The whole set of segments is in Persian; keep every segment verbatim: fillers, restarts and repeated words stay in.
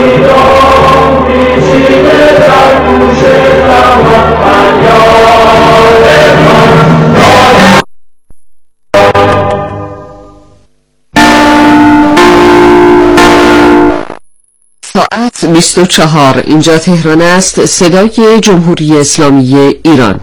ساعت بیست و چهار. اینجا تهران است، صدای جمهوری اسلامی ایران.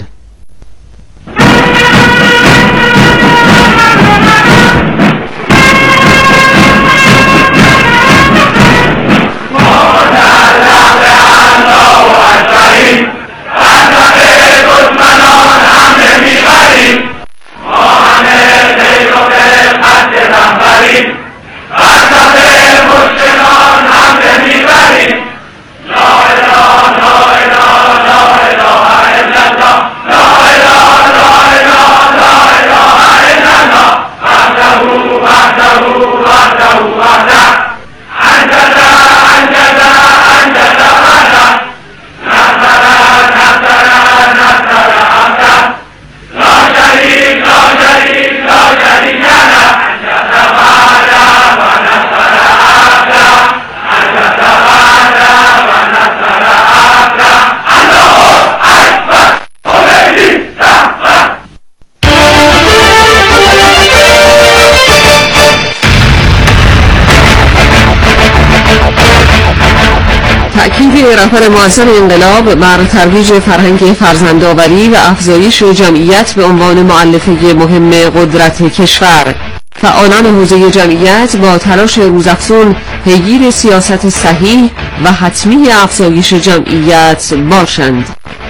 تأکید رهبر معظم انقلاب بر ترویج فرهنگ فرزندآوری و افزایش جمعیت به عنوان مؤلفه مهم قدرت کشور. فعالان حوزه جمعیت با تلاش روزافزون پیگیر سیاست صحیح و حتمی افزایش جمعیت باشند.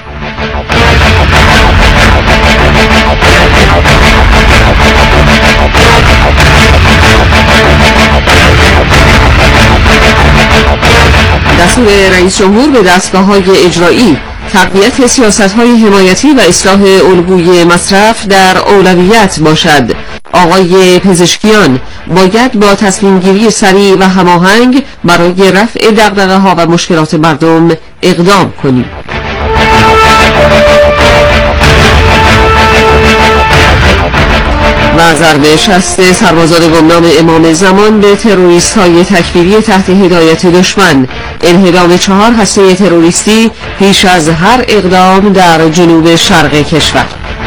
دستور رئیس جمهور به دستگاه‌های اجرایی تقویت سیاست‌های حمایتی و اصلاح الگوی مصرف در اولویت باشد. آقای پزشکیان باید با تصمیم‌گیری سریع و هماهنگ برای رفع دغدغه‌ها و مشکلات مردم اقدام کنیم. و ضربه شست سربازان گمنام امام زمان به تروریست‌های تکفیری تحت هدایت دشمن. انهدام چهار هسته تروریستی پیش از هر اقدام در جنوب شرق کشور.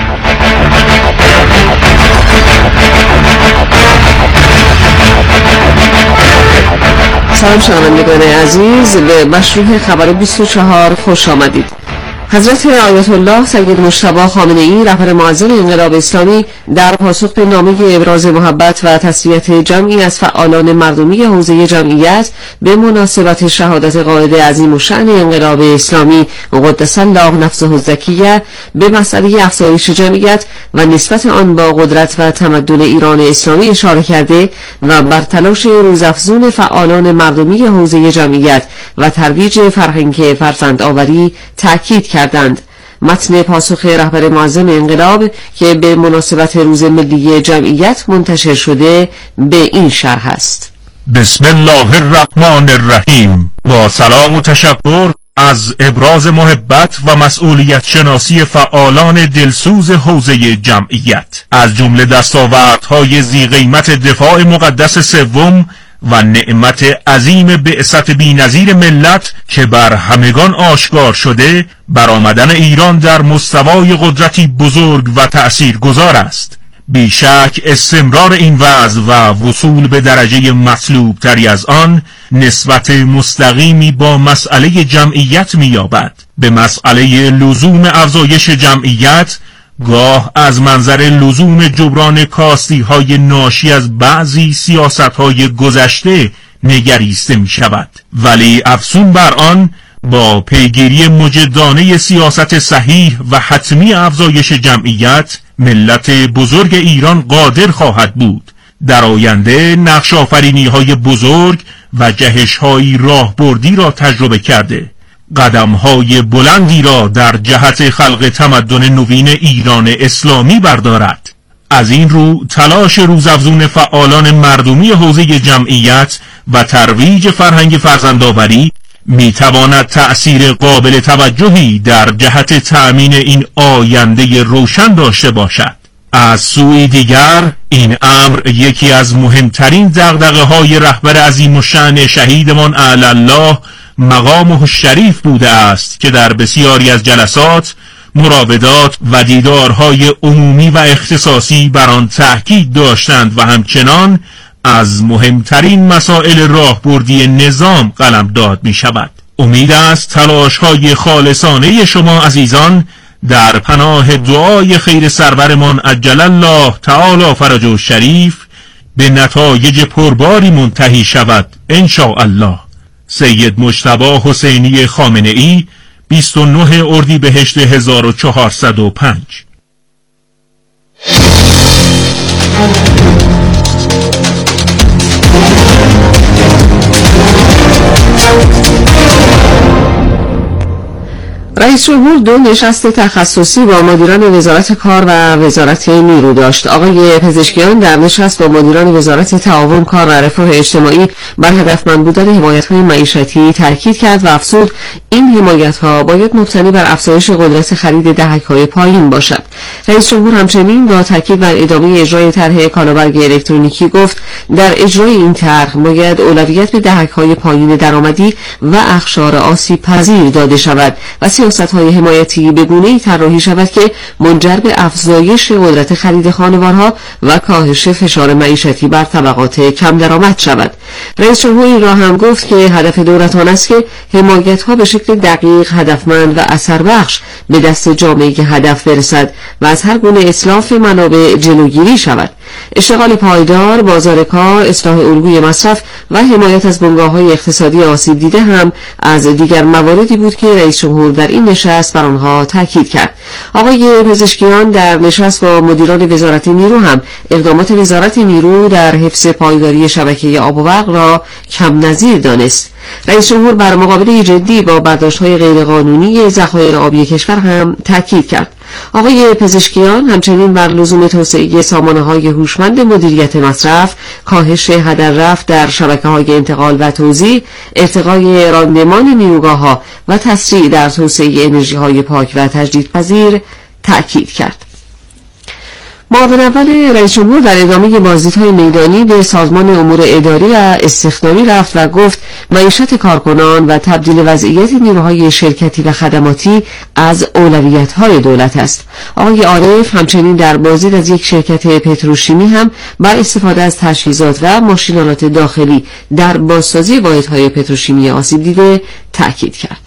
سلام شنوندگان عزیز، به مشروع خبر بیست و چهار خوش آمدید. حضرت آیت الله سید مجتبی خامنه‌ای رهبر معظم انقلاب اسلامی در پاسخ به نامه ابراز محبت و تسلیت جمعی از فعالان مردمی حوزه جمعیت به مناسبت شهادت قائد عظیم الشأن انقلاب اسلامی قدس الله نفسه الزکیه به مسئله افزایش جمعیت و نسبت آن با قدرت و تمدن ایران اسلامی اشاره کرده و بر تلاش روزافزون فعالان مردمی حوزه جمعیت و ترویج فرهنگ فرزندآوری تاکید کردند. متن پاسخ رهبر معظم انقلاب که به مناسبت روز ملی جمعیت منتشر شده به این شرح است: بسم الله الرحمن الرحیم. با سلام و تشکر از ابراز محبت و مسئولیت شناسی فعالان دلسوز حوزه جمعیت، از جمله دستاوردهای ذی قیمت دفاع مقدس سوم و نعمت عظیم بعثت بی‌نظیر ملت که بر همگان آشکار شده، برآمدن ایران در مستوای قدرتی بزرگ و تأثیرگذار است. بیشک استمرار این وضع و وصول به درجه مطلوب تری از آن نسبت مستقیمی با مسئله جمعیت می‌یابد. به مسئله لزوم افزایش جمعیت گاه از منظر لزوم جبران کاستی‌های ناشی از بعضی سیاست‌های گذشته نگریسته می‌شود، ولی افزون بر آن با پیگیری مجدانه سیاست صحیح و حتمی افزایش جمعیت، ملت بزرگ ایران قادر خواهد بود در آینده نقش آفرینی‌های بزرگ و جهش‌های راهبردی را تجربه کرده، قدم‌های بلندی را در جهت خلق تمدن نوین ایران اسلامی بردارد. از این رو تلاش روزافزون فعالان مردمی حوزه جمعیت و ترویج فرهنگ فرزندآوری میتواند تأثیر قابل توجهی در جهت تأمین این آینده روشن داشته باشد. از سوی دیگر این امر یکی از مهمترین دغدغه‌های رهبر عظیم الشأن شهیدمان اعلی الله مقامه شریف بوده است که در بسیاری از جلسات، مراودات و دیدارهای عمومی و اختصاصی بر آن تأکید داشتند و همچنان از مهمترین مسائل راهبردی نظام قلمداد می شود. امید است تلاش‌های خالصانه شما عزیزان در پناه دعای خیر سرورمان عجل الله تعالی فرجه الشریف به نتایج پرباری منتهی شود ان شاء الله. سید مجتبی حسینی خامنه‌ای، بیست و نه اردیبهشت هزار و چهارصد و پنج. رئیس جمهور دو نشست تخصصی با مدیران وزارت کار و وزارت نیرو داشت. آقای پزشکیان در نشست با مدیران وزارت تعاون، کار و رفاه اجتماعی بر هدفمند بودن حمایت‌های معیشتی تاکید کرد و افزود این حمایت‌ها باید مبتنی بر افزایش قدرت خرید دهک‌های پایین باشد. رئیس جمهور همچنین با تاکید بر ادامه اجرای طرح کالابرگ الکترونیکی گفت در اجرای این طرح باید اولویت به دهک‌های پایین درآمدی و اقشار آسیب پذیر داده شود و سیاست‌های حمایتی به گونه‌ای طراحی شود که منجر به افزایش قدرت خرید خانوارها و کاهش فشار معیشتی بر طبقات کم درآمد شود. رئیس جمهور این را هم گفت که هدف دولت آن است که حمایت‌ها به شکل دقیق، هدفمند و اثربخش به دست جامعه که هدف برسد و از هر گونه اتلاف منابع جلوگیری شود. اشتغال پایدار، بازار کار، اصلاح الگوی مصرف و حمایت از بنگاه‌های اقتصادی آسیب دیده هم از دیگر مواردی بود که رئیس جمهور در این نشست بر آنها تاکید کرد. آقای پزشکیان در نشست با مدیران وزارت نیرو هم اقدامات وزارت نیرو در حفظ پایداری شبکه آب و برق را کم نظیر دانست. رئیس جمهور بر مقابله جدی با برداشت‌های غیرقانونی ذخایر آبی کشور هم تاکید کرد. آقای پزشکیان همچنین بر لزوم توسعه سامانه‌های هوشمند مدیریت مصرف، کاهش هدر رفت در شبکه‌های انتقال و توزیع، ارتقای راندمان نیروگاه‌ها و تسریع در توسعه انرژی‌های پاک و تجدیدپذیر تأکید کرد. معاون اول رئیس جمهور در ادامه بازدیدهای میدانی به سازمان امور اداری و استخدامی رفت و گفت معیشت کارکنان و تبدیل وضعیت نیروهای شرکتی و خدماتی از اولویت‌های دولت است. آقای عارف همچنین در بازدید از یک شرکت پتروشیمی هم بر استفاده از تجهیزات و ماشین‌آلات داخلی در بازسازی واحدهای پتروشیمی آسیب دیده تأکید کرد.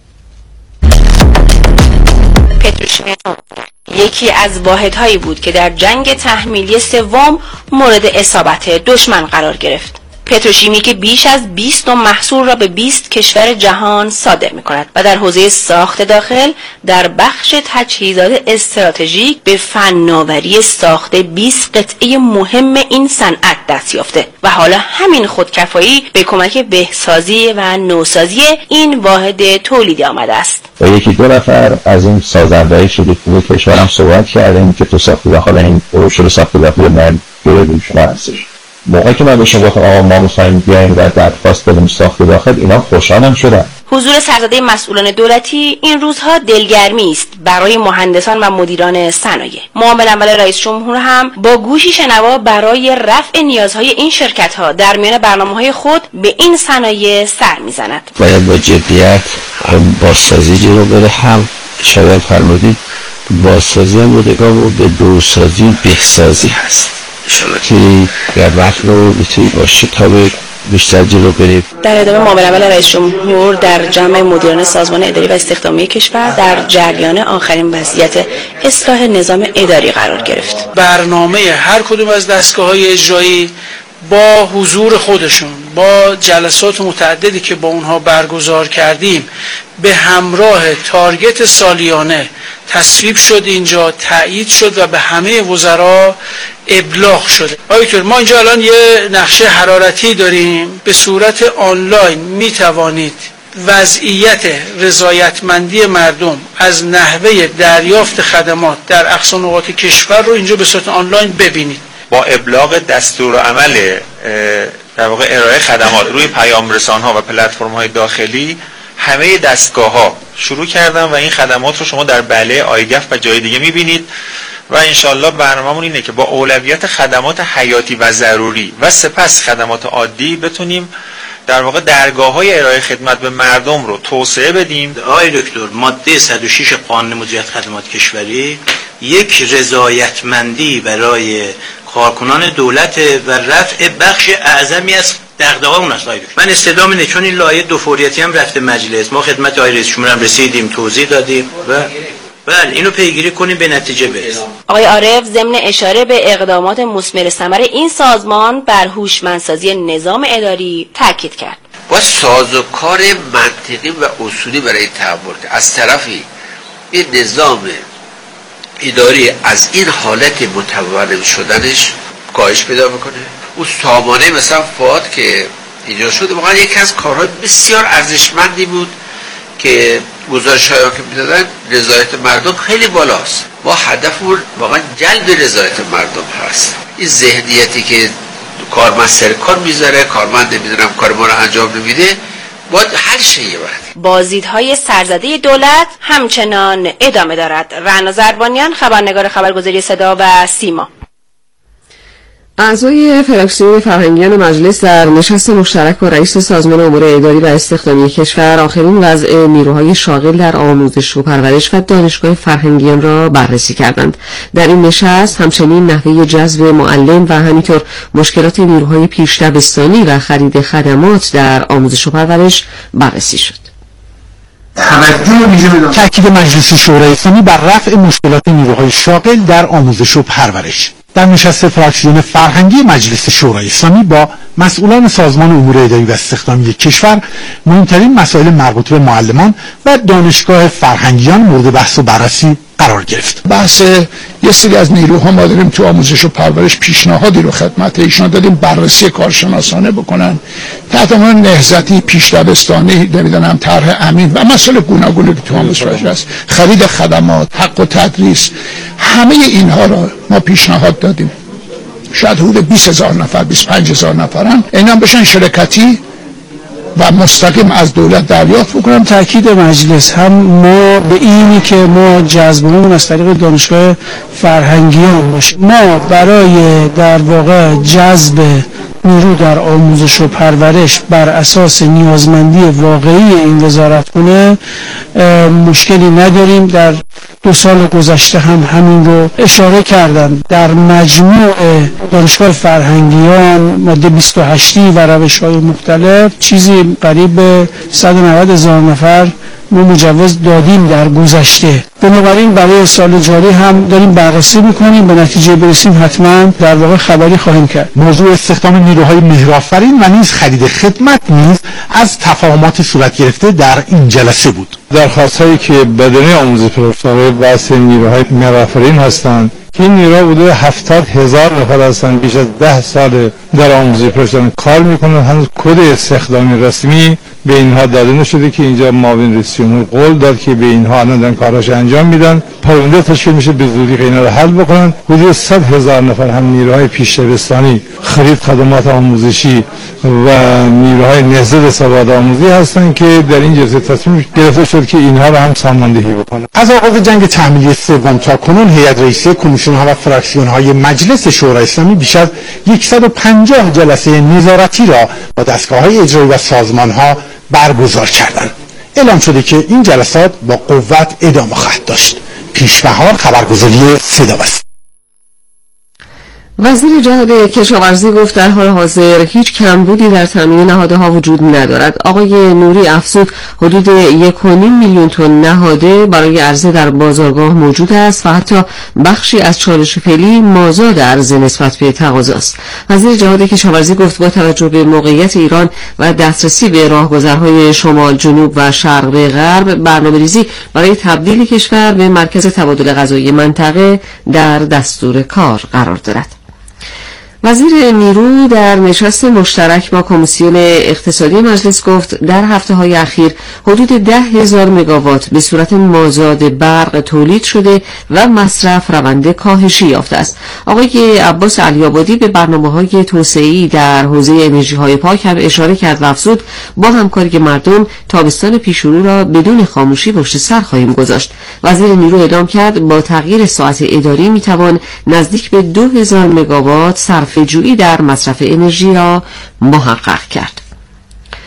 پتروشیمی یکی از واحدهایی بود که در جنگ تحمیلی سوم مورد اصابت دشمن قرار گرفت. پتروشیمی که بیش از بیست نوع محصول را به بیست کشور جهان صادر می‌کند و در حوزه ساخت داخل در بخش تجهیزات استراتژیک به فناوری ساخت بیست قطعه مهم این صنعت دست یافته و حالا همین خودکفایی به کمک بهسازی و نوسازی این واحد تولیدی آمده است. و یکی دو نفر از این سازنده‌های شده خوب کشورم صحبت کردیم که تو ساخت داخل این پروژه ساخت داخل من گره روش هستش. موقعی که من به شما گفتم آقا ما می‌خوایم بیایم و درخواست بدیم ساخت داخل، اینا خوشحالم شدن. حضور سرزده مسئولان دولتی این روزها دلگرمی است برای مهندسان و مدیران صنایع. معاون اول رئیس جمهور هم با گوشی شنوا برای رفع نیازهای این شرکت‌ها در میان برنامه‌های خود به این صنایع سر می‌زند. باید با جدیت بازسازی جلو بره، هم شاید فرمودید بازسازی هم بودگاه و به دوسازی بهسازی هست. انشالله که در وقت رو بتونی باشه تا به بیشتر جلو بریم. در ادامه معاون اول رئیس جمهور در جمع مدیران سازمان اداری و استخدامی کشور در جریان آخرین وضعیت اصلاح نظام اداری قرار گرفت. برنامه هر کدوم از دستگاه‌های اجرایی با حضور خودشون، با جلسات متعددی که با اونها برگزار کردیم، به همراه تارگت سالیانه تصویب شد، اینجا تایید شد و به همه وزرا ابلاغ شده. آقای ما اینجا الان یه نقشه حرارتی داریم، به صورت آنلاین می توانید وضعیت رضایتمندی مردم از نحوه دریافت خدمات در اقصا نقاط کشور رو اینجا به صورت آنلاین ببینید. با ابلاغ دستورالعمل در واقع ارائه خدمات روی پیام رسان‌ها و پلتفرم‌های داخلی همه دستگاه‌ها شروع کردن و این خدمات رو شما در بله آیگف و جای دیگه می‌بینید و انشالله برنامه‌مون اینه که با اولویت خدمات حیاتی و ضروری و سپس خدمات عادی بتونیم در واقع درگاه‌های ارائه خدمت به مردم رو توسعه بدیم. آقای دکتر، ماده صد و شش قانون مدیریت خدمات کشوری یک رضایتمندی برای کارکنان دولت و رفع بخش اعظمی از دغدغه اون است. من استدلام اینه چون این لایحه دو فوریتی هم رفته مجلس، ما خدمت آقای رئیس جمهور هم رسیدیم، توضیح دادیم و بله اینو پیگیری کنیم به نتیجه برسیم. آقای عارف ضمن اشاره به اقدامات مثمر ثمر این سازمان بر هوشمندسازی نظام اداری تاکید کرد. با سازوکار منطقی و اصولی برای تعامل از طرفی این نظام اداری از این حالت متورم شدنش کاهش پیدا میکنه. اون سامانه مثلا فواد که ایجاد شده واقعا یکی از کارهای بسیار ارزشمندی بود که گزارش‌هایی که می‌دادن رضایت مردم خیلی بالاست. ما هدفمون واقعا جلب رضایت مردم هست. این ذهنیتی که کارمند سر کار میذاره، کارمند نمیدونم کار ما رو انجام نمیده، باید هر شیء وقت. بازدیدهای سرزده دولت همچنان ادامه دارد. رعنا زربانیان، خبرنگار خبرگزاری صدا و سیما. اعضای فراکسیون فرهنگیان مجلس در نشست مشترک با رئیس سازمان امور اداری و استخدامی کشور آخرین وضع نیروهای شاغل در آموزش و پرورش و دانشگاه فرهنگیان را بررسی کردند. در این نشست همچنین نحوه جذب معلم و همینطور مشکلات نیروهای پیش دبستانی و خرید خدمات در آموزش و پرورش بررسی شد. تأکید مجلس شورای اسلامی بر رفع مشکلات نیروهای شاغل در آموزش و پرورش. در نشست فراکسیون فرهنگی مجلس شورای اسلامی با مسئولان سازمان امور اداری و استخدامی کشور مهمترین مسائل مربوط به معلمان و دانشگاه فرهنگیان مورد بحث و بررسی قرار گرفت. بحث یه سری از نیروها ما داریم تو آموزش و پرورش پیشنهادی رو خدمت ایشان دادیم بررسی کارشناسانه بکنن تحت عنوان نهضتی، پیش دبستانی، نمیدونم طرح امین و مسائل گوناگونی که تو آموزش و پرورش هست، خرید خدمات، حق و تدریس، همه اینها رو ما پیشنهاد دادیم. شاید حدود بیست هزار نفر، بیست و پنج هزار نفرن، اینا بشن شرکتی و مستقیم از دولت دریافت بکنم. تاکید مجلس هم ما به اینی که ما جذبمون از طریق دانشگاه فرهنگیان باشه، ما برای در واقع جذب نیرو در آموزش و پرورش بر اساس نیازمندی واقعی این وزارتخونه مشکلی نداریم. در دو سال گذشته هم همین رو اشاره کردن. در مجموع دانشگاه فرهنگیان ماده بیست و هشت و روش‌های مختلف چیزی قریب به صد و نود هزار نفر ما مجوز دادیم در گذشته. بنابراین برای سال جاری هم داریم بررسی میکنیم، به نتیجه برسیم حتما در واقع خبری خواهیم کرد. موضوع استخدام نیروهای مهرآفرین و نیز خرید خدمت نیز از تفاهمات صورت گرفته در این جلسه بود. درخواست‌هایی که بدنه آموزش پرورش بحث نیروهای مهرآفرین هستند که این نیروها بوده هفتاد هزار نفر هستند، بیش از ده سال در آموزش پرورش کار میکنن، هنوز کد استخدامی رسمی به اینها داده نشده که اینجا معاون رئیس جمهور قول داد که به اینها الان کاراش انجام میدن. پرونده تشکیل میشه به زودی که اینا رو حل بکنن. حدود صد هزار نفر هم نیروهای پیش دبستانی، خرید خدمات آموزشی و نیروهای نهضت سواد آموزی هستن که در این جلسه تصمیم گرفته شد که اینها رو هم ساماندهی بکنن. از آغاز جنگ تحمیلی سوم تا کنون هیئت رئیسه کمیسیون ها و فراکسیون های مجلس شورای اسلامی بیش از صد و پنجاه جلسه نظارتی را با دستگاه های اجرایی و سازمان ها برگزار کردند. اعلام شده که این جلسات با قوت ادامه خواهد داشت. پیش‌بهار خبرگزاری صدا است. وزیر جهاد کشاورزی گفت در حال حاضر هیچ کمبودی در تامین نهاده ها وجود ندارد. آقای نوری افزود حدود یک و نیم میلیون تن نهاده برای عرضه در بازارگاه موجود است و حتی بخشی از چالش فعلی مازاد عرضه نسبت به تقاضا است. وزیر جهاد کشاورزی گفت با توجه به موقعیت ایران و دسترسی به راهگذرهای شمال، جنوب و شرق به غرب، برنامه‌ریزی برای تبدیل کشور به مرکز تبادل غذایی منطقه در دستور کار قرار دارد. وزیر نیرو در نشست مشترک با کمیسیون اقتصادی مجلس گفت در هفته های اخیر حدود ده هزار مگاوات به صورت مازاد برق تولید شده و مصرف روند کاهشی یافته است. آقای عباس علی‌آبادی به برنامه‌های توسعه‌ای در حوزه انرژی‌های پاک هم اشاره کرد و افزود با همکاری مردم تابستان پیش‌رو را بدون خاموشی پشت سر خواهیم گذاشت. وزیر نیرو اعلام کرد با تغییر ساعت اداری میتوان نزدیک به دو هزار مگاوات صرف جویی در مصرف انرژی را محقق کرد.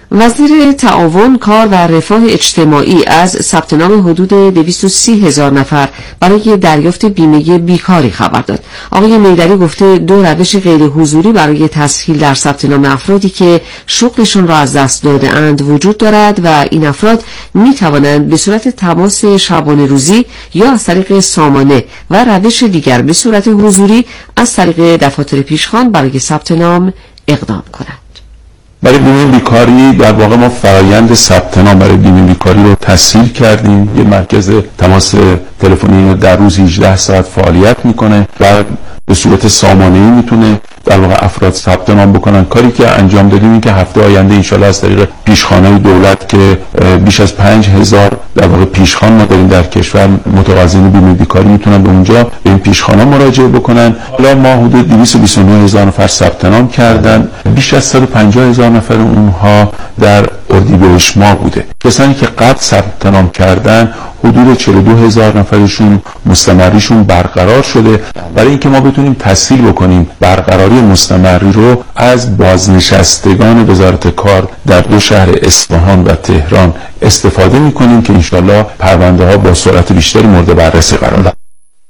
وزیر تعاون، کار و رفاه اجتماعی از ثبت نام حدود دویست و سی هزار نفر برای دریافت بیمه بیکاری خبر داد. آقای میدری گفته دو روش غیر حضوری برای تسهیل در ثبت نام افرادی که شغلشون را از دست داده اند وجود دارد و این افراد می توانند به صورت تماس شبانه روزی یا از طریق سامانه و روش دیگر به صورت حضوری از طریق دفاتر پیشخوان برای ثبت نام اقدام کنند. برای بیمه بیکاری در واقع ما فرایند ثبت نام برای بیمه بیکاری رو تسهیل کردیم. یه مرکز تماس تلفنی در روز هجده ساعت فعالیت میکنه و به صورت سامانه‌ای میتونه در واقع افراد ثبت نام بکنن. کاری که انجام دادیم این که هفته آینده انشالله از طریق پیشخوان‌های دولت که بیش از پنج هزار در واقع پیشخوان ما داریم در کشور، متقاضین بیمه بیکاری میتونن به اونجا به این پیشخوان‌ها مراجعه بکنن. حالا ما حدود دویست و بیست و نه هزار نفر ثبت نام کردن، بیش از صد و پنجاه هزار نفر اونها در اردیبهشت ماه بوده. کسانی که قبل ثبت نام کردن حدود چهل و دو هزار نفرشون مستمریشون برقرار شده. برای اینکه ما بتونیم تسهیل بکنیم برقراری مستمری رو، از بازنشستگان وزارت کار در دو شهر اصفهان و تهران استفاده میکنیم که انشالله پرونده ها با سرعت بیشتری مورد بررسی قرار دارند.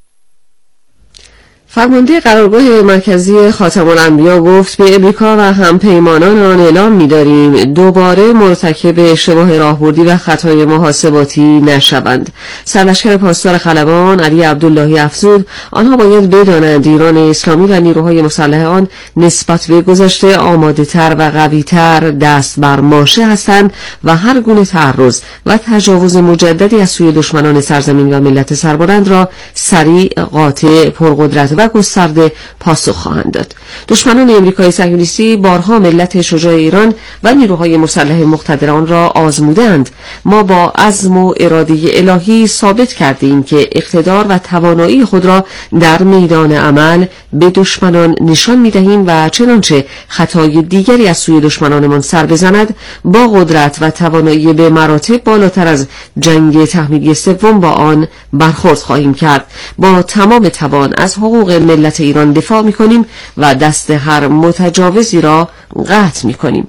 فرمانده قرارگاه مرکزی خاتم الانبیا گفت به امریکا و همپیمانان آن اعلام می‌داریم دوباره مرتکب اشتباه راهبردی و خطای محاسباتی نشوند. سرلشکر پاسدار خلبان علی عبداللهی افزود آنها باید بدانند ایران اسلامی و نیروهای مسلح آن نسبت به گذشته آماده‌تر و قوی‌تر دست بر ماشه هستند و هر گونه تعرض و تجاوز مجددی از سوی دشمنان سرزمین و ملت سربلند را سریع، قاطع، پرقدرت و گسترده پاسخ خواهند داد. دشمنان امریکای صهیونیستی بارها ملت شجاع ایران و نیروهای مسلح مقتدر آن را آزمودند. ما با عزم و اراده الهی ثابت کردیم که اقتدار و توانایی خود را در میدان عمل به دشمنان نشان می‌دهیم و چنانچه خطای دیگری از سوی دشمنانمان سر بزند با قدرت و توانایی به مراتب بالاتر از جنگ تحمیلی سوم با آن برخورد خواهیم کرد. با تمام توان از حقوق ملت ایران دفاع می‌کنیم و دست هر متجاوزی را قطع می‌کنیم.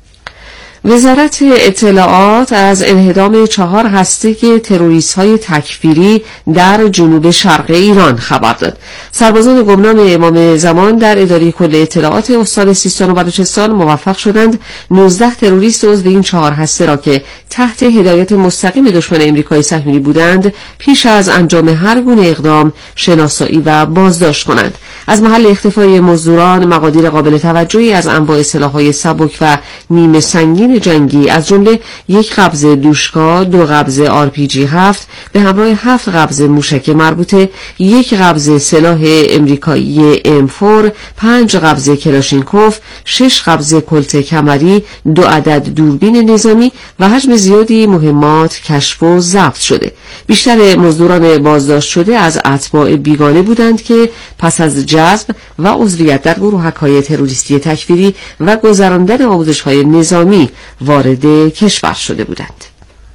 وزارت اطلاعات از انهدام چهار هسته تروریست‌های تکفیری در جنوب شرق ایران خبر داد. سربازان گمنام امام زمان در اداره کل اطلاعات استان سیستان و بلوچستان موفق شدند نوزده تروریست عضو این چهار هسته را که تحت هدایت مستقیم دشمن امریکای صهیونی بودند پیش از انجام هر گونه اقدام شناسایی و بازداشت کنند. از محل اختفای مزدوران مقادیر قابل توجهی از انواع سلاح‌های سبک و نیمه سنگین جنگی از جمله یک قبض دوشکا، دو قبض آر پی جی هفت به همراه هفت قبض موشک مربوطه، یک قبض سلاح امریکایی ام چهار، پنج قبض کلاشینکوف، شش قبض کلت کمری، دو عدد دوربین نظامی و حجم زیادی مهمات کشف و ضبط شده. بیشتر مزدوران بازداشت شده از اتباع بیگانه بودند که پس از جذب و عضویت در گروهک‌های تروریستی تکفیری و گذراندن آموزش‌های نظامی وارد کشور شده بودند.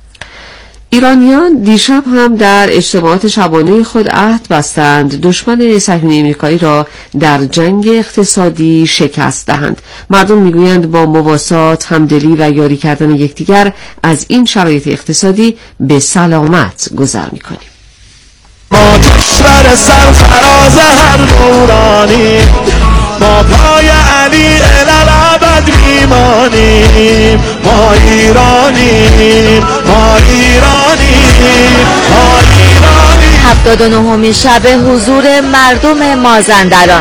ایرانیان دیشب هم در اجتماعات شبانه خود عهد بستند دشمن صهیونی امریکایی را در جنگ اقتصادی شکست دهند. مردم میگویند با مواسات، همدلی و یاری کردن یکدیگر از این شرایط اقتصادی به سلامت گذر میکنیم. ما کشور سرفراز هر دورانی، ما پای علی الالعبد میمانیم، ما ایرانیم، ما ایرانیم، ما ایرانیم. هفتاد و نهمین شب حضور مردم مازندران.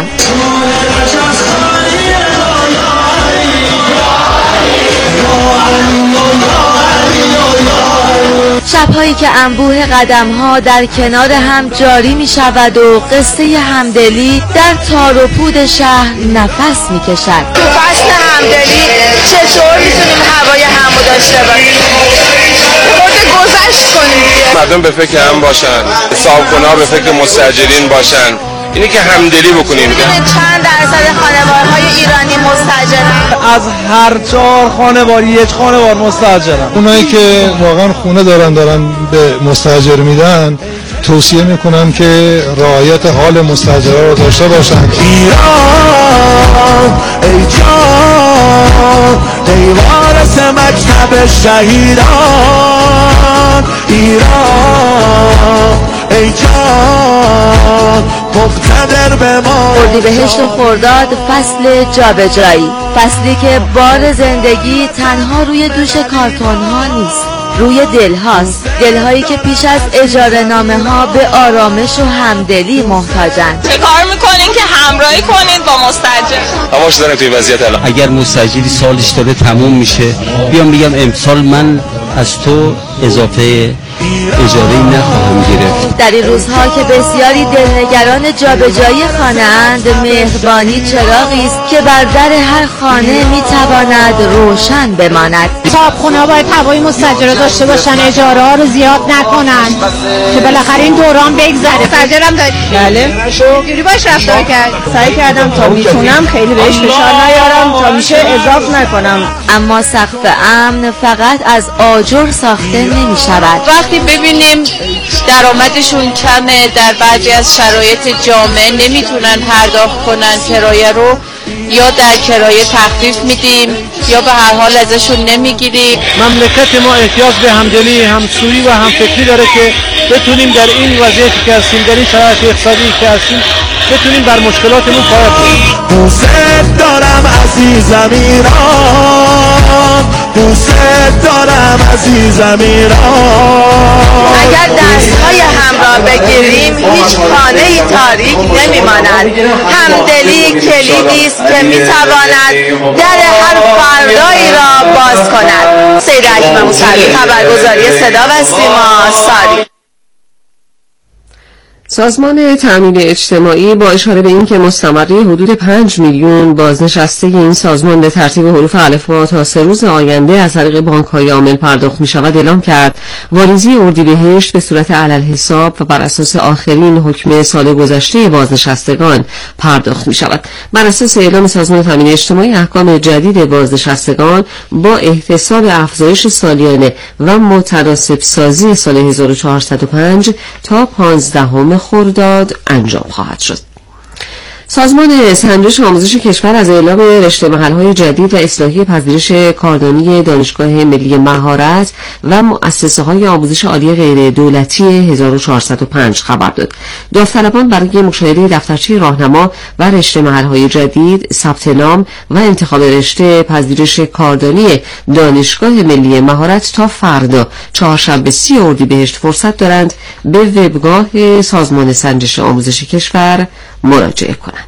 شب‌هایی که انبوه قدم‌ها در کنار هم جاری می‌شود و قصه همدلی در تار و پود شهر نفس می‌کشد. تو فصل همدلی چطور می‌تونیم هوای همو داشته باشیم؟ خود گذشت کنیم. مردم به فکر هم باشن، صاحبخونه‌ها به فکر مستاجرین باشن. اینی که همدلی بکنیم. چند درصد خانوارهای ایرانی مستاجرن؟ از هر چهار خانوار یک خانوار مستاجرن. اونایی که واقعا خونه دارن دارن به مستاجر میدن توصیه میکنم که رعایت حال مستاجرها رو داشته باشن. ایران ای جان ای وارث مکتب شهیدان ایران ای جان مقتدر به ما. اردیبهشت و خرداد فصل جابجایی، فصلی که بار زندگی تنها روی دوش کارتون ها نیست، روی دل هاست، دل هایی که پیش از اجاره نامه ها به آرامش و همدلی محتاجند. چه کار میکنین که همراهی کنید با مستاجر؟ هواش دارم توی وضعیت الان. اگر مستاجری سالش داره تموم میشه بیام بگم امسال من از تو اضافه اجاره نخواهم گرفت. در این روزها که بسیاری دلنگران جابجایی خانه اند، مهربانی چراغی است که بر در هر خانه میتواند روشن بماند. صاحبخونه‌ها باید هوای مستاجر داشته باشن، اجاره ها رو زیاد نکنن که بالاخره این دوران بگذره. مستاجرم داری؟ بله. چجوری باش رفتار کرد؟ سعی کردم تا میتونم خیلی بهش فشار نیارم تا میشه اضاف نکنم. اما سقف امن فقط از آجر ساخته نمی شود. وقتی ببینیم درآمدشون کمه، در بعضی از شرایط جامعه نمیتونن پرداخت کنن کرایه رو، یا در کرایه تخفیف میدیم یا به هر حال ازشون نمیگیریم. مملکت ما احتیاج به همدلی، همسویی و همفکری داره که بتونیم در این وضعیتی که هستیم، در این شرایط اقتصادی که هستیم، بتونیم بر مشکلاتمون پایه کنیم. دوست دارم عزیزم ایران، دوست دارم عزیزم ایران. اگر دستهای همراه بگیریم هیچ خانه‌ای تاریک نمیماند. همدلی کلیدی است که میتواند در هر فردایی را باز کند. سید اکرم موسوی، خبرگزاری صدا و سیما، ساری. سازمان تأمین اجتماعی با اشاره به اینکه مستمری حدود پنج میلیون بازنشسته این سازمان به ترتیب حروف الفبا تا سه روز آینده از طریق بانک‌های عامل پرداخت می‌شود اعلام کرد واریزی اردیبهشت به صورت علالحساب و بر اساس آخرین حکم سال گذشته بازنشستگان پرداخت می‌شود. بر اساس اعلام سازمان تأمین اجتماعی احکام جدید بازنشستگان با احتساب افزایش سالیانه و متناسب سازی سال هزار و چهارصد و پنج تا پانزدهم خرداد انجام خواهد شد. سازمان سنجش آموزش کشور از اعلام رشته محل‌های جدید و اصلاحی پذیرش کاردانی دانشگاه ملی مهارت و مؤسسه‌های آموزش عالی غیر دولتی هزار و چهارصد و پنج خبر داد. داوطلبان برای مشاهده دفترچه راهنما و رشته محل‌های جدید، ثبت نام و انتخاب رشته پذیرش کاردانی دانشگاه ملی مهارت تا فردا چهارشنبه سی اردیبهشت فرصت دارند به وبگاه سازمان سنجش آموزش کشور مراجعه کنند.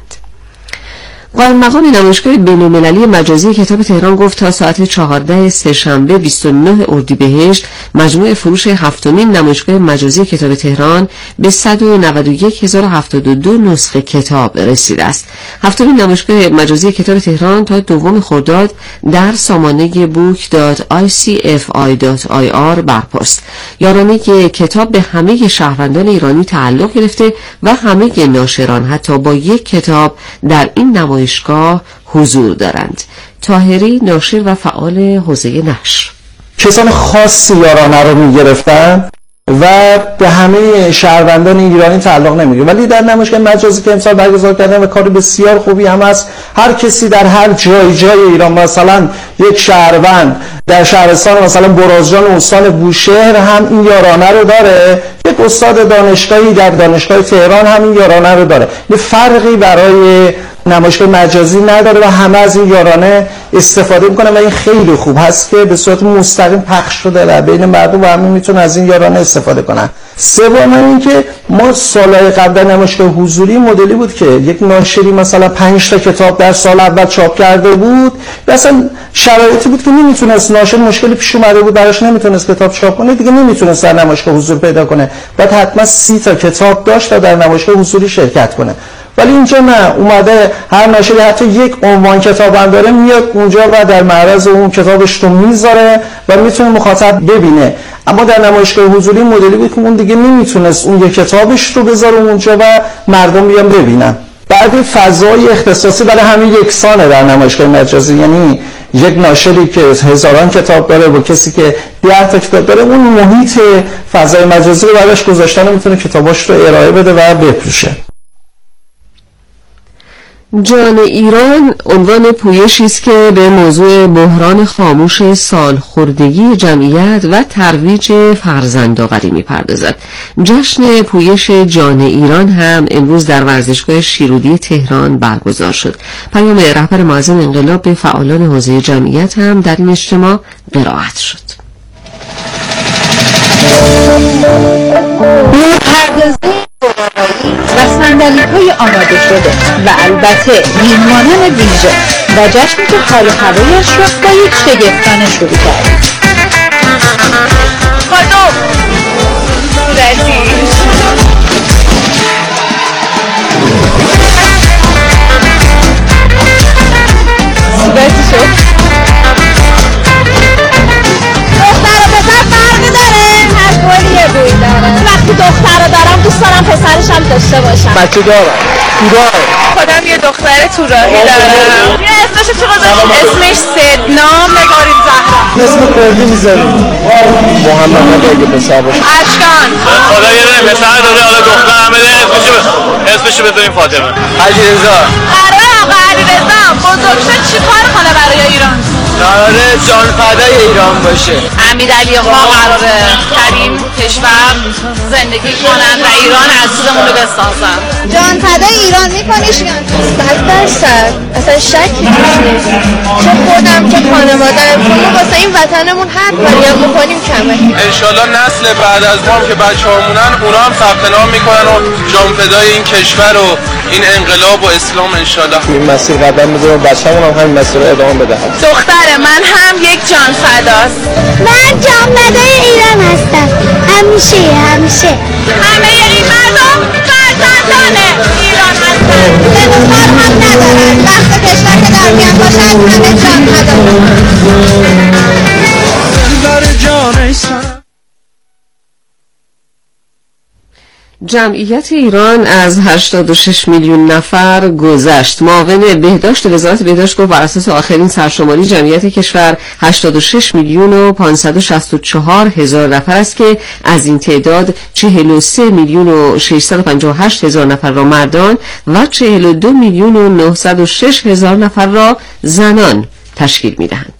قائم مقام نمایشگاه بین‌المللی مجازی کتاب تهران گفت تا ساعت چهارده سه‌شنبه بیست و نه اردیبهشت مجموع فروش هفتمین نمایشگاه مجازی کتاب تهران به صد و نود و یک هزار و هفتاد و دو نسخه کتاب رسیده است. هفتمین نمایشگاه مجازی کتاب تهران تا دوم خرداد در سامانه بوک دات آی سی اف آی دات آی آر برپاست. یارانه کتاب به همه شهروندان ایرانی تعلق گرفته و همه ناشران حتی با یک کتاب در این نمایشگاه نمایشگاه حضور دارند. طاهری ناشر و فعال حوزه نشر: کسان خاصی یارانه رو میگرفتن و به همه شهروندان ایرانی تعلق نمیگیره، ولی در نمایشگاه مجازی که امسال برگزار کردن و کار بسیار خوبی هم است، هر کسی در هر جای جای ایران، مثلا یک شهروند در شهرستان مثلا برازجان و استان بوشهر هم این یارانه رو داره، یک استاد دانشگاهی در دانشگاه تهران هم این یارانه رو داره. یه فرقی برای نمایشگاه مجازی نداره و همه از این یارانه استفاده میکنن و این خیلی خوب هست که به صورت مستقیم پخش شده در بین مردم و همه میتونن از این یارانه استفاده کنن. سوم این که ما سالهای قبل در نمایشگاه حضوری مدلی بود که یک ناشری مثلا پنج تا کتاب در سال اول چاپ کرده بود، مثلا شرایطی بود که نمیتونست، ناشر مشکلی پیش اومده بود براش، نمیتونست کتاب چاپ کنه، دیگه نمیتونست در نمایشگاه حضور پیدا کنه، بعد حتما سی تا کتاب داشت تا در نمایشگاه حضوری شرکت کنه. ولی اینجا نه، اومده هر ناشری حتی یک عنوان کتاب هم داره میاد اونجا و در معرض اون کتابش رو میذاره و میتونه مخاطب ببینه. اما در نمایشگاه حضوری مدلی بود که اون دیگه نمیتونست اون یک کتابش رو بذاره اونجا و مردم بیان ببینن. بعد فضای اختصاصی برای همه یکسانه در نمایشگاه مجازی، یعنی یک ناشری که هزاران کتاب داره با کسی که ده تا کتاب داره، اون محیط فضای مجازی رو براش گذاشتن و میتونه کتاباش رو ارائه بده و بفروشه. جان ایران عنوان پویشی است که به موضوع بحران خاموش سالخوردگی جمعیت و ترویج فرزندآوری می‌پردازد. جشن پویش جان ایران هم امروز در ورزشگاه شیرودی تهران برگزار شد. پیام رهبر معظم انقلاب به فعالان حوزه جمعیت هم در این اجتماع قرائت شد. و صندلی‌های آماده شده و البته میهمانان ویژه و جشنی که حال و هوایش را با یک شگفتانه شروع کرد. خانم صورتی صورتی شد. دختر و پسر فرقی داره؟ هر کلی یه بوی داره. وقتی دختر رو دارم دوست دارم پسرش هم داشته باشم. بچه دارم دارم خودم یه دختر توراهی دارم. یه اسمش چی گذاشتیم؟ اسمش سدنام نگارین زهرا. اسم کردی میذاریم محمد اگه پسر باشه اشکان. خدا یه دونه پسر داره، حالا دختر هم بده، اسمشو اسمشو بذاریم فاطمه. علیرضا. آره آقا علیرضا بزرگ شد چیکار کنه برای ایران؟ قراره جان فدای ایران باشه. امیرعلی آقا قراره کریم کشور زندگی کنن و ایران عزیزمون رو بسازن. جان فدای ایران میکنیش یا صد درصد اصلا شکی توش نیست. چه خودم چه خانواده‌ام ما واسه این وطنمون هر کاری هم بکنیم کمه. انشالله نسل بعد از ما که بچه‌هامونن اونا هم ثبت نام میکنن و جان فدای این کشور و این انقلاب و اسلام انشالله این مسیر قدم بذارم بچه‌مون هم همین مسیر رو ادامه بدهم. دختر من هم یک جان فداست. من جان فدای ایران هستم. همیشه همیشه همه این مردم فرزندان ایران هستن. دلخوار هم ندارن. وقت کشور که در میان باشن همه جان فدا. جمعیت ایران از هشتاد و شش میلیون نفر گذشت. معاون بهداشت وزارت بهداشت گفت بر اساس آخرین سرشماری جمعیت کشور هشتاد و شش میلیون و پانصد و شصت و چهار هزار نفر است که از این تعداد چهل و سه میلیون و ششصد و پنجاه و هشت هزار نفر را مردان و چهل و دو میلیون و نهصد و شش هزار نفر را زنان تشکیل می‌دهند.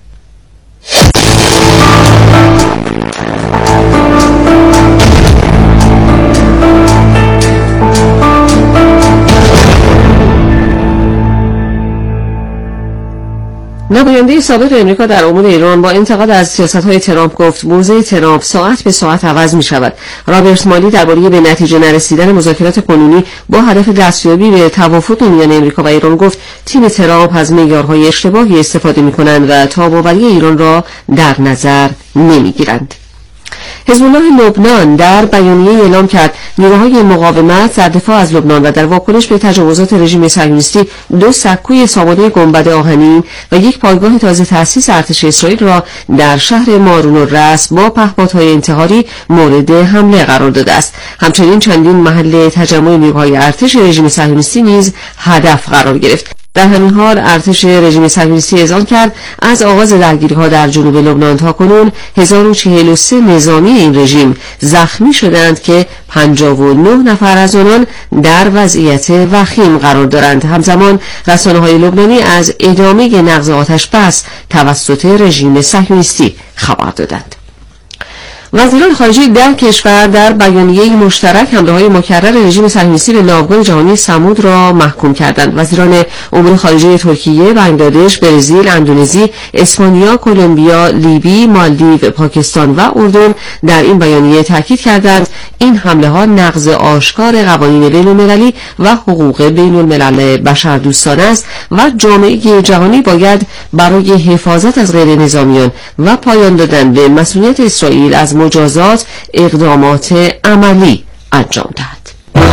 نماینده سابق امریکا در امور ایران با انتقاد از سیاست‌های ترامپ گفت موضع ترامپ ساعت به ساعت عوض می‌شود. رابرت مالی درباره به نتیجه نرسیدن مذاکرات کنونی با هدف دستیابی به توافق میان امریکا و ایران گفت تیم ترامپ از معیارهای اشتباهی استفاده می‌کنند و تاب‌آوری ایران را در نظر نمی‌گیرند. حزب الله لبنان در بیانیه اعلام کرد نیروهای مقاومت در دفاع از لبنان و در واکنش به تجاوزات رژیم صهیونیستی دو سکوی سامانه گنبد آهنین و یک پایگاه تازه تأسیس ارتش اسرائیل را در شهر مارون الرأس با پهپادهای انتحاری مورد حمله قرار داده است. همچنین چندین محل تجمع نیروهای ارتش رژیم صهیونیستی نیز هدف قرار گرفت. در همین حال ارتش رژیم صهیونیستی اعلام کرد از آغاز درگیری‌ها در جنوب لبنان تا کنون هزار و چهل و سه نظامی این رژیم زخمی شدند که پنجاه و نه نفر از آنان در وضعیت وخیم قرار دارند. همزمان رسانه‌های لبنانی از ادامه نقض آتش بس توسط رژیم صهیونیستی خبر دادند. وزیران خارجه ده کشور در بیانیه مشترک حمله‌های مکرر رژیم صهیونیستی به ناوگان جهانی سمود را محکوم کردند. وزیران امور خارجه ترکیه، بنگلادش، برزیل، اندونزی، اسپانیا، کلمبیا، لیبی، مالدیو، پاکستان و اردن در این بیانیه تاکید کردند این حمله‌ها نقض آشکار قوانین بین‌المللی و حقوق بین‌الملل بشردوستانه است و جامعه جهانی باید برای حفاظت از غیر نظامیان و پایان دادن به مسئولیت اسرائیل از مجازات اقدامات عملی انجام دهد.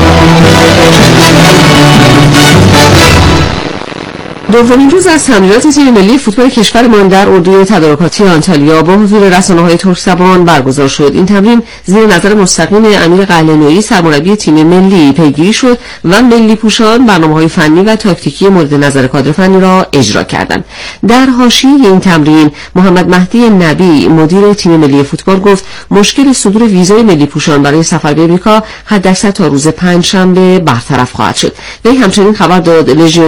دومین روز از تمرینات تیم ملی فوتبال کشورمان در اردوی تدارکاتی آنتالیا با حضور رسانه‌های ترک زبان برگزار شد. این تمرین زیر نظر مستقیم امیر قلعه‌نویی سرمربی تیم ملی پیگیری شد و ملی پوشان برنامه‌های فنی و تاکتیکی مورد نظر کادر فنی را اجرا کردند. در حاشیه این تمرین محمد مهدی نبی مدیر تیم ملی فوتبال گفت مشکل صدور ویزای ملی پوشان برای سفر به آمریکا حداکثر تا روز پنجشنبه برطرف خواهد شد. وی همچنین خبر داد لژیون